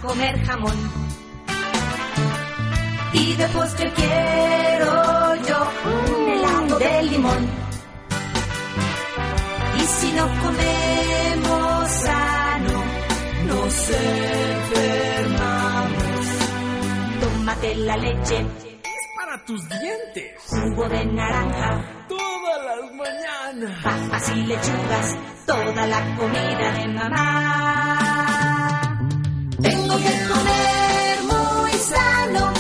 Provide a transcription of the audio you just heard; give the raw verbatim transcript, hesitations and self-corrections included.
comer jamón. Y de postre quiero yo un helado de limón. Y si no comemos sano, nos enfermamos. Tómate la leche, es para tus dientes. Jugo de naranja, todas las mañanas. Papas y lechugas, toda la comida de mamá. Tengo que comer muy sano